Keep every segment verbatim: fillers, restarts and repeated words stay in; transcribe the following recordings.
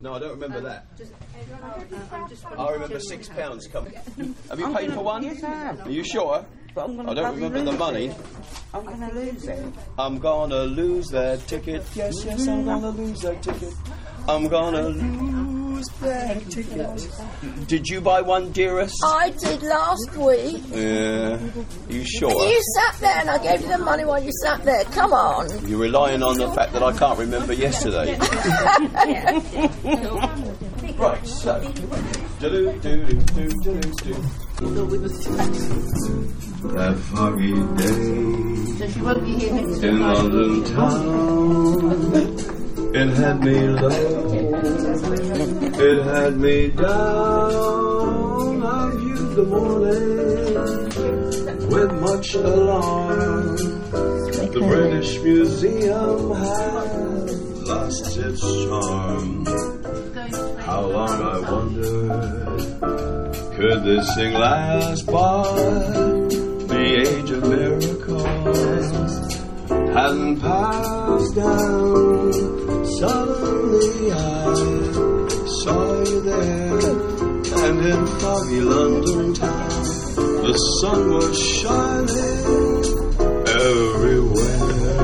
No, I don't remember um, that. Just, uh, just I remember six pounds coming. Have you I'm paid gonna, for one? Yes, I have. Are you sure? But I'm gonna I don't remember the lose money. It. I'm going to lose it. I'm gonna lose that ticket. Yes, yes, I'm gonna lose that ticket. I'm gonna lose that ticket. Did you buy one, dearest? I did last week. Yeah. You sure? You sat there and I gave you the money while you sat there. Come on. You're relying on the fact that I can't remember yesterday. Right, so. Do-do-do-do-do-do-do. That foggy day in London town. It had me low, it had me down. I viewed the morning with much alarm. The British Museum had lost its charm. How long, I wondered, could this thing last by? The age of miracles hadn't passed down. Suddenly I saw you there, and in foggy London town, the sun was shining everywhere.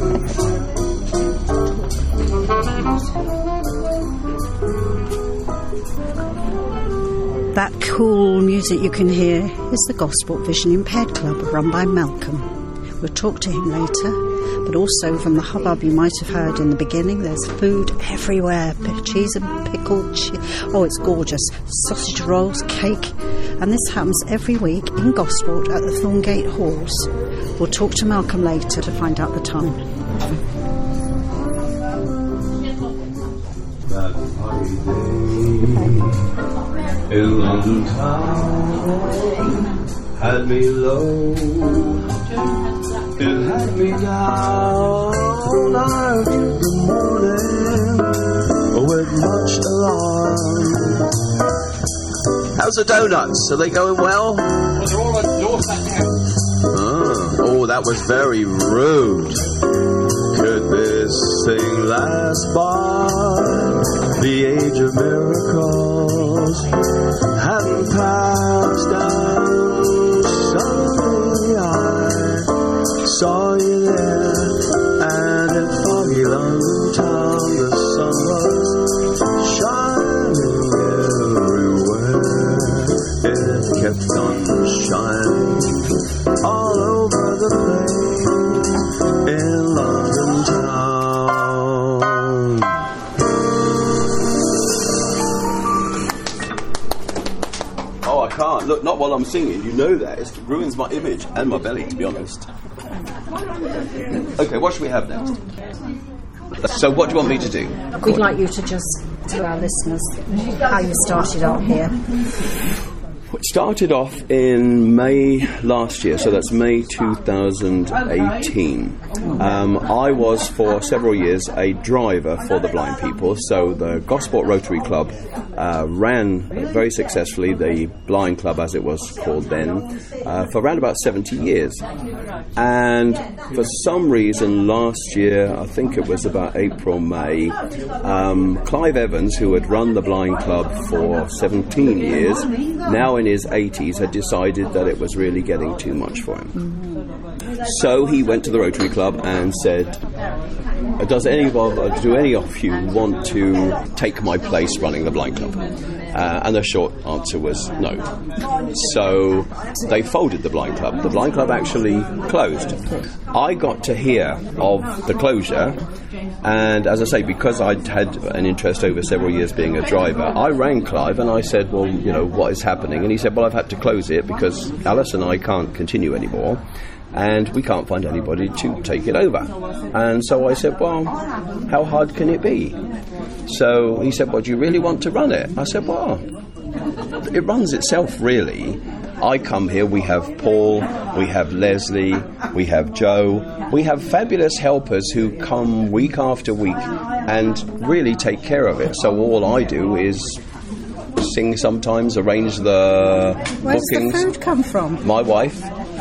That cool music you can hear is the Gosport Vision Impaired Club, run by Malcolm. We'll talk to him later. But also from the hubbub you might have heard in the beginning, there's food everywhere. Cheese and pickled che- oh, it's gorgeous. Sausage rolls, cake. And this happens every week in Gosport at the Thorngate Halls. We'll talk to Malcolm later to find out the time. That foggy day in London town had me low, it had me down. I viewed the morning with much alarm. How's the donuts? Are they going well? Well, they're all on the doorstep now. Oh, oh, that was very rude. Could this thing last by? The age of miracles hadn't passed down. Suddenly I saw you there, and in foggy London town the sun was shining everywhere. It kept on shining all over the place in London town. Oh, I can't. Look, not while I'm singing. You know that. It ruins my image and my belly, to be honest. Okay, what should we have next? So what do you want me to do? We'd like you to just tell our listeners how you started out here. It started off in May last year, so that's May two thousand eighteen. Um, I was for several years a driver for the blind people, so the Gosport Rotary Club uh, ran very successfully the blind club, as it was called then, uh, for around about seventy years. And for some reason last year, I think it was about April, May, um, Clive Evans, who had run the blind club for seventeen years, now in his eighties, had decided that it was really getting too much for him. So he went to the Rotary Club and said, does any of, do any of you want to take my place running the blind club? Uh, and the short answer was no. So they folded the blind club. The blind club actually closed. I got to hear of the closure, and as I say, because I'd had an interest over several years being a driver, I rang Clive and I said, well, you know, what is happening? And he said, well, I've had to close it because Alice and I can't continue anymore, and we can't find anybody to take it over. And so I said, well, how hard can it be? So he said, well, do you really want to run it? I said, well, it runs itself, really. I come here, we have Paul, we have Leslie, we have Joe, we have fabulous helpers who come week after week and really take care of it. So all I do is sing sometimes, arrange the Where bookings. does the food come from? My wife.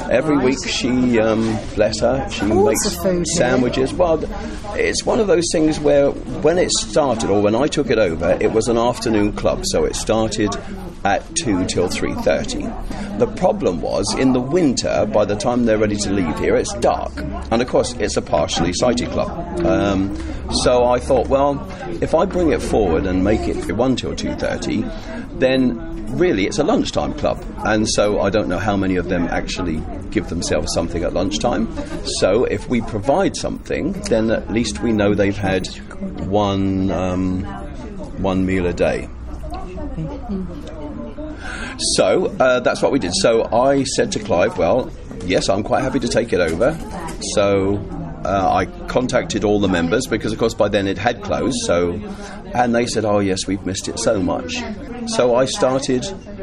Every Right. week she, um, bless her, she Lots makes of food here. sandwiches. Well, it's one of those things where when it started, or when I took it over, it was an afternoon club, so it started at two till three thirty. The problem was, in the winter, by the time they're ready to leave here, it's dark. And of course, it's a partially sighted club. Um, so I thought, well, if I bring it forward and make it one till two thirty, then really it's a lunchtime club. And so I don't know how many of them actually give themselves something at lunchtime. So if we provide something, then at least we know they've had one, um, one meal a day. So uh, that's what we did. So I said to Clive, well, yes, I'm quite happy to take it over. So uh, I contacted all the members, because of course by then it had closed. So, and they said, oh yes, we've missed it so much. So I started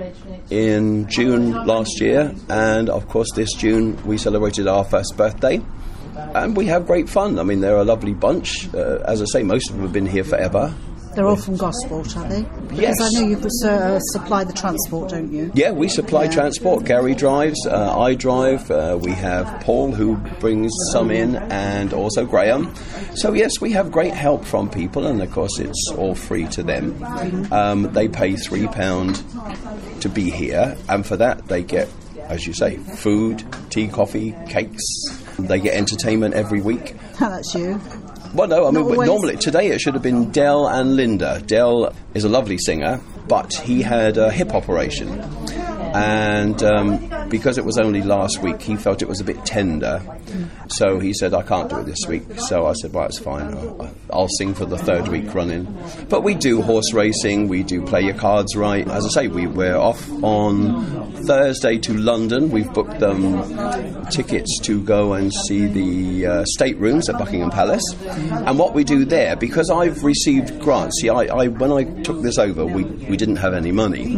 in June last year, and of course this June we celebrated our first birthday. And we have great fun. I mean, they're a lovely bunch. Uh, as I say, most of them have been here forever. They're all from Gosport, are they? Because Yes. I know you uh, supply the transport, don't you? Yeah, we supply Yeah. transport. Gary drives, uh, I drive. Uh, we have Paul, who brings some in, and also Graham. So yes, we have great help from people, and of course it's all free to them. Um, they pay three pound to be here, and for that they get, as you say, food, tea, coffee, cakes. They get entertainment every week. That's you. Well, no, I mean, Not always. normally, today it should have been Del and Linda. Del is a lovely singer, but he had a hip operation. And um, because it was only last week, he felt it was a bit tender. So he said, I can't do it this week. So I said, well, it's fine. I'll, I'll sing for the third week running. But we do horse racing. We do Play Your Cards Right. As I say, we, we're off on Thursday to London. We've booked them tickets to go and see the uh, staterooms at Buckingham Palace. And what we do there, because I've received grants, see, I, I when I took this over, we, we didn't have any money.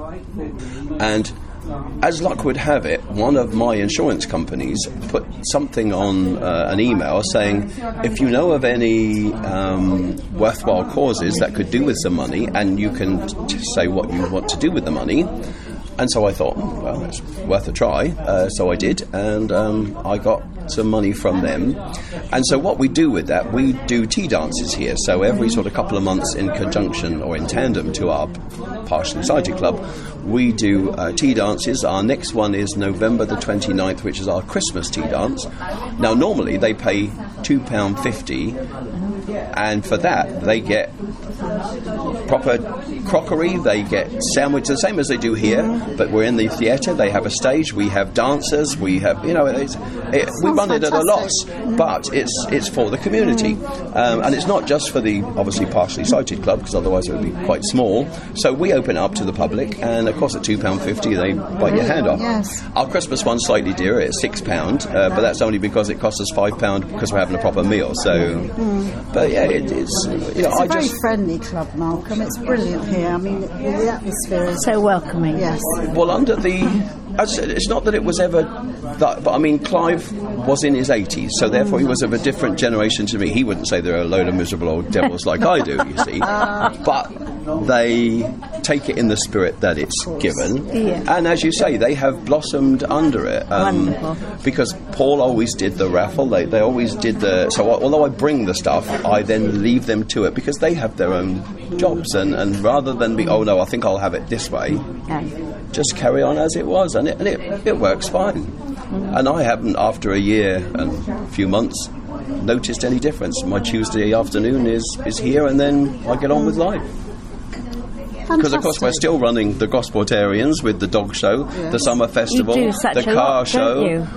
And as luck would have it, one of my insurance companies put something on uh, an email saying, if you know of any um, worthwhile causes that could do with some money, and you can t- say what you want to do with the money. And so I thought, well, it's worth a try. Uh, so I did, and um, I got some money from them. And so what we do with that, we do tea dances here. So every sort of couple of months, in conjunction or in tandem to our partially sighted club, we do uh, tea dances. Our next one is November the twenty-ninth, which is our Christmas tea dance. Now, normally they pay two pounds fifty, and for that they get proper crockery, they get sandwiches, the same as they do here, but we're in the theatre, they have a stage, we have dancers, we have, you know, it's, it, we run it at a loss, but it's it's for the community. Um, and it's not just for the, obviously, partially sighted club, because otherwise it would be quite small. So we open it up to the public, and of course at two pounds fifty they bite your hand off. Yes. Our Christmas one's slightly dearer, it's six pounds, uh, but that's only because it costs us five pounds because we're having a proper meal. So, but yeah, it, it's, you know, It's I a very just... friendly club, Malcolm. It's brilliant here. I mean, the atmosphere is So welcoming. yes. Well, under the... As I said, it's not that it was ever... That, but, I mean, Clive was in his eighties, so therefore he was of a different generation to me. He wouldn't say they're a load of miserable old devils like I do, you see. But they take it in the spirit that it's given. Yeah. And as you say, they have blossomed under it. Um, Wonderful. because Paul always did the raffle. They, they always did the... So I, although I bring the stuff, I then leave them to it, because they have their own jobs. And, and rather than be, oh, no, I think I'll have it this way, just carry on as it was, and it, and it, it works fine. Mm. And I haven't, after a year and a few months, noticed any difference. My Tuesday afternoon is, is here, and then I get on with life. Because, of course, we're still running the Gosportarians with the dog show, Yes. the summer festival, You do such the a car lot, show. don't you?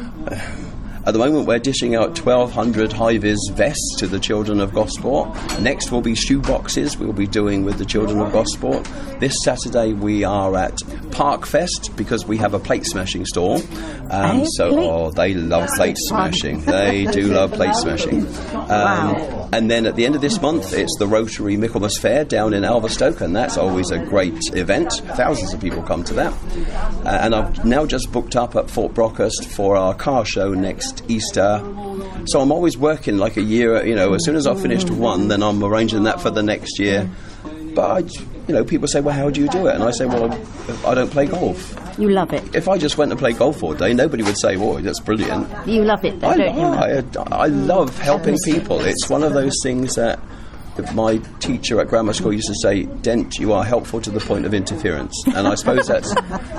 At the moment, we're dishing out twelve hundred high-vis vests to the children of Gosport. Next will be shoe boxes we'll be doing with the children of Gosport. This Saturday, we are at Parkfest, because we have a plate smashing store. Um, Eh, so, plate- oh, they love plate smashing. They do love plate smashing. Um, Wow. And then at the end of this month, it's the Rotary Michaelmas Fair down in Alverstoke, and that's always a great event. Thousands of people come to that. Uh, and I've now just booked up at Fort Brockhurst for our car show next Easter. So I'm always working like a year, you know, as soon as I've finished one, then I'm arranging that for the next year. but I, you know, people say, well, how do you do it? And I say, well, I don't play golf. You love it. If I just went and played golf all day, nobody would say, "Oh, that's brilliant." You love it, though, I, don't you? I, I love helping people. It's one of those things that my teacher at grammar school used to say, "Dent, you are helpful to the point of interference." And I suppose that's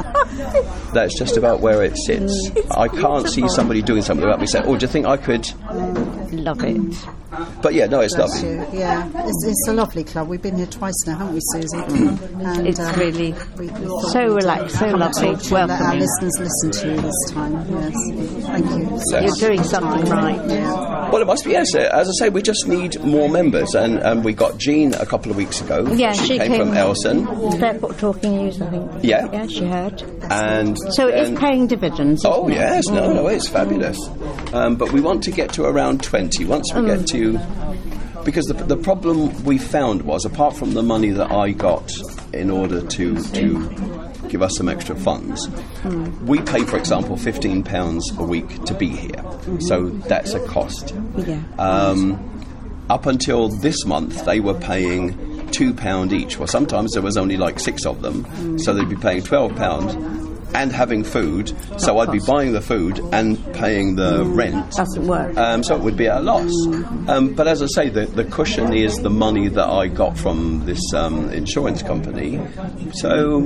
that's just about where it sits. I can't see somebody doing something without me saying, "Oh, do you think I could?" Love it. But yeah, no, it's Bless lovely. you. Yeah, it's, it's a lovely club. We've been here twice now, haven't we, Susie? And, It's um, really we, we thought so we'd relaxed, so come and lovely, talk to you and let our welcoming. listeners listen to you this time. Yes, thank you. Yes. You're doing something right. Well, it must be, yes. As I say, we just need more members. And, and we got Jean a couple of weeks ago. Yeah, she, she came, came- from Elson. Fairport Talking News, I think. Yeah. Yeah, she heard. And So it then- is paying dividends. Oh, isn't it? yes. No, no, it's fabulous. Um, but we want to get to around twenty. Once we get to... Because the, the problem we found was, apart from the money that I got in order to, to give us some extra funds, we pay, for example, fifteen pounds a week to be here. So that's a cost. Yeah. Um, up until this month, they were paying two pounds each. Well, sometimes there was only like six of them, so they'd be paying twelve pounds and having food. So I'd be buying the food and paying the rent. Doesn't work. Um, so it would be at a loss. Um, but as I say, the, the cushion is the money that I got from this um, insurance company. So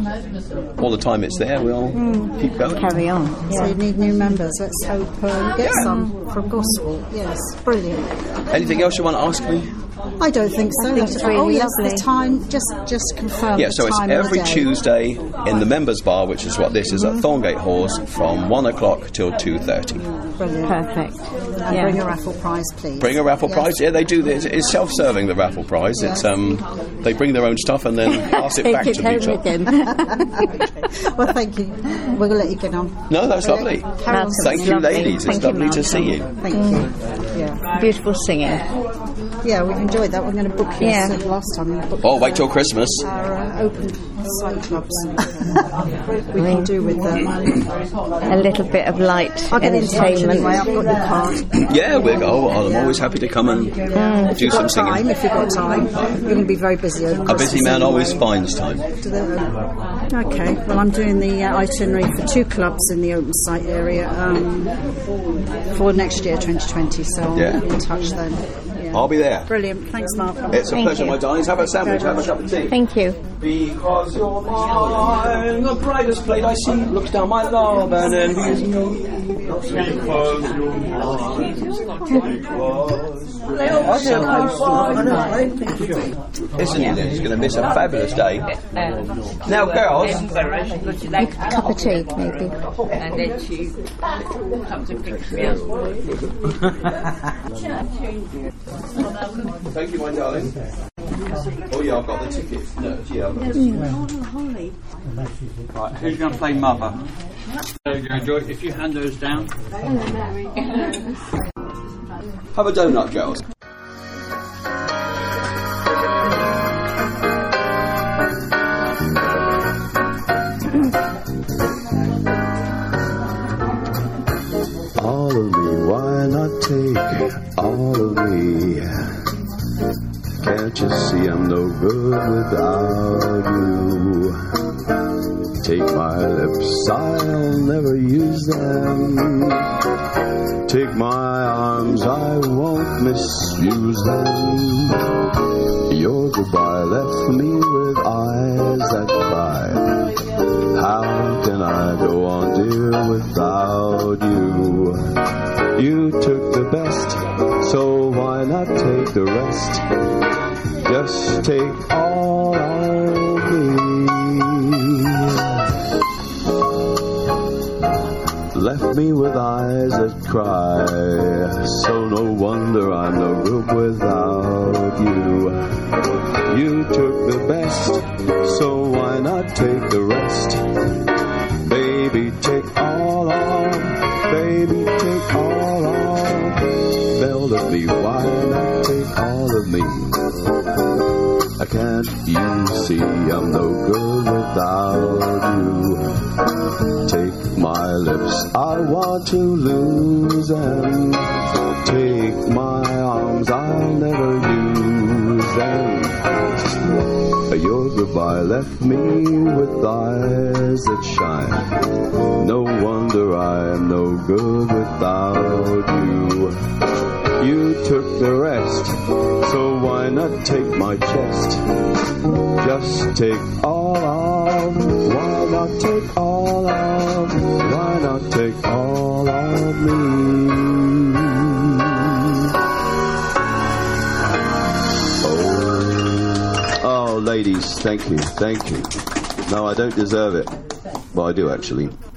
all the time it's there, we'll keep going. Carry on. So you need new members. Let's hope uh, you get some from Gospel. Yes, brilliant. Anything else you want to ask me? I don't think so. think it's oh really yes, lovely. the time. Just just confirm. Yeah, the so it's time and the every day. Tuesday in the members' bar, which is what this is at Thorngate Halls, from one o'clock till two thirty. Brilliant. Perfect. And Yeah. bring a raffle prize, please. Bring a raffle Yes. prize. Yeah, they do this. It's self-serving, the raffle prize. It's um, they bring their own stuff and then pass it Take back it to home each with other. him. Well, thank you. We're going to let you get on. No, that's lovely. Carry on. Thank you, Lovely. ladies. Thank It's you, lovely to Malcolm. see you. Thank you. Yeah. Beautiful singing. Yeah, we've enjoyed that. We're going to book you. Yeah. as said last time. We booked Oh, wait till Christmas. our uh, open site clubs. we can do with them. A little bit of light I'll get in touch entertainment. anyway. I've got your card. Yeah, we'll go. I'm always happy to come and If do you've some got time, singing. if you've got time, you're going to be very busy over A Christmas busy man anyway. always finds time. Do they? Okay, well, I'm doing the uh, itinerary for two clubs in the open site area um, for next year, twenty twenty, so I'll Yeah. be in touch then. Yeah. I'll be there. Brilliant. Thanks, Malcolm. It's a Thank pleasure, you. my darlings. Have a sandwich, have a cup of tea. Thank you. Because you're mine, the brightest plate I see looks down my love and envies me. Because you're mine, Isn't it? It's going to miss a fabulous day. Now, girls. A cup of tea, maybe. And then she comes and picks me up. Thank you, my darling. Oh, yeah, I've got the ticket. No, yeah, I've got the ticket. Right, who's going to play Mother? So you enjoy it. If you hand those down. Have a donut, girls. All of me, why not take all of me? Can't you see I'm no good without you? Take my lips, I'll never use them. Take my arms, I won't misuse them. Your goodbye left me with eyes that cry. How can I go on, dear, without you? You took the best, so why not take the rest? Just take all of me. Left me with eyes that cry, so no wonder I'm no good without you. You took the best, so why not take the rest? Baby, take all of, baby, take all of. Belle of me, why not take all of me? I can't you see I'm no good without you? Take my lips, I want to lose them. Take my arms, I'll never use then. Your goodbye left me with eyes that shine. No wonder I am no good without you. You took the rest, so why not take my chest? Just take all of, why not take all of, why not take all of me? Oh, ladies, thank you, thank you. No, I don't deserve it. Well, I do actually.